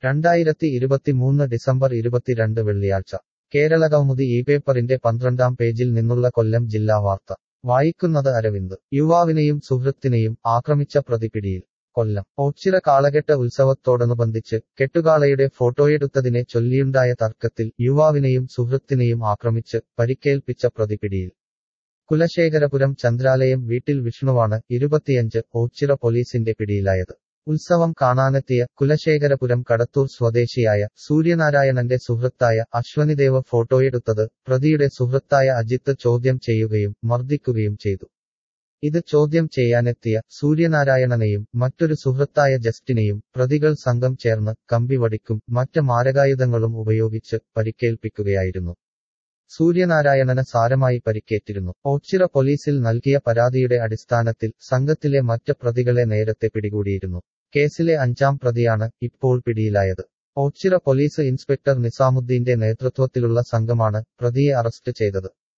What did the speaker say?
2023 December 22 വെള്ളിയാഴ്ച കേരളകൗമുദി ഈ പേപ്പറിന്റെ 12-ാം പേജിൽ നിന്നുള്ള കൊല്ലം ജില്ലാ വാർത്ത വായിക്കുന്നത് അരവിന്ദ്. യുവാവിനെയും സുഹൃത്തിനെയും ആക്രമിച്ച പ്രതി പിടിയിൽ. കൊല്ലം ഓച്ചിറ കാളകെട്ട് ഉത്സവത്തോടനുബന്ധിച്ച് കെട്ടുകാളയുടെ ഫോട്ടോയെടുത്തതിനെ ചൊല്ലിയുണ്ടായ തർക്കത്തിൽ യുവാവിനെയും സുഹൃത്തിനെയും ആക്രമിച്ച് പരിക്കേൽപ്പിച്ച പ്രതി പിടിയിൽ. കുലശേഖരപുരം ചന്ദ്രാലയം വീട്ടിൽ വിഷ്ണുവാണ് 25 ഓച്ചിറ പോലീസിന്റെ പിടിയിലായത്. ഉത്സവം കാണാനെത്തിയ കുലശേഖരപുരം കടത്തൂർ സ്വദേശിയായ സൂര്യനാരായണന്റെ സുഹൃത്തായ അശ്വനിദേവ് ഫോട്ടോയെടുത്തത് പ്രതിയുടെ സുഹൃത്തായ അജിത്ത് ചോദ്യം ചെയ്യുകയും മർദ്ദിക്കുകയും ചെയ്തു. ഇത് ചോദ്യം ചെയ്യാനെത്തിയ സൂര്യനാരായണനെയും മറ്റൊരു സുഹൃത്തായ ജസ്റ്റിനെയും പ്രതികൾ സംഘം ചേർന്ന് കമ്പിവടിക്കും മറ്റ് മാരകായുധങ്ങളും ഉപയോഗിച്ച് പരിക്കേൽപ്പിക്കുകയായിരുന്നു. സൂര്യനാരായണന് സാരമായി പരിക്കേറ്റിരുന്നു. ഓച്ചിറ പോലീസിൽ നൽകിയ പരാതിയുടെ അടിസ്ഥാനത്തിൽ സംഘത്തിലെ മറ്റ് പ്രതികളെ നേരത്തെ പിടികൂടിയിരുന്നു. കേസിലെ 5-ാം പ്രതിയാണ് ഇപ്പോൾ പിടിയിലായത്. ഓച്ചിറ പോലീസ് ഇൻസ്പെക്ടർ നിസാമുദ്ദീന്റെ നേതൃത്വത്തിലുള്ള സംഘമാണ് പ്രതിയെ അറസ്റ്റ് ചെയ്തത്.